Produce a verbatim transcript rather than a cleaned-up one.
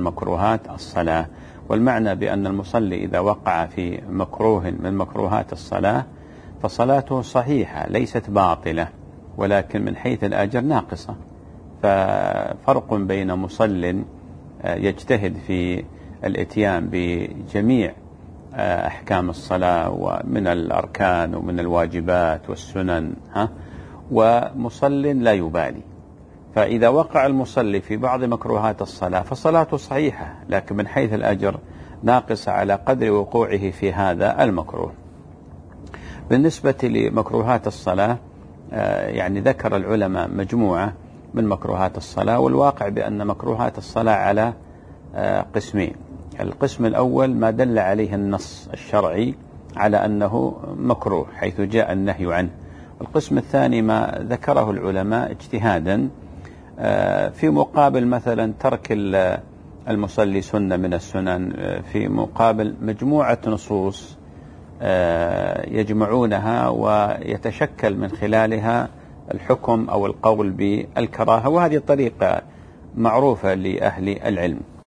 مكروهات الصلاة. والمعنى بأن المصلي إذا وقع في مكروه من مكروهات الصلاة فصلاته صحيحة ليست باطلة، ولكن من حيث الأجر ناقصة. ففرق بين مصل يجتهد في الاتيان بجميع أحكام الصلاة ومن الأركان ومن الواجبات والسنن ها ومصل لا يبالي. فإذا وقع المصلي في بعض مكروهات الصلاة فصلاته صحيحة، لكن من حيث الأجر ناقصة على قدر وقوعه في هذا المكروه. بالنسبة لمكروهات الصلاة يعني ذكر العلماء مجموعة من مكروهات الصلاة، والواقع بأن مكروهات الصلاة على قسمين. القسم الأول ما دل عليه النص الشرعي على أنه مكروه حيث جاء النهي عنه. القسم الثاني ما ذكره العلماء اجتهادا في مقابل مثلا ترك المصلي سنة من السنن، في مقابل مجموعة نصوص يجمعونها ويتشكل من خلالها الحكم أو القول بالكراهة، وهذه طريقة معروفة لأهل العلم.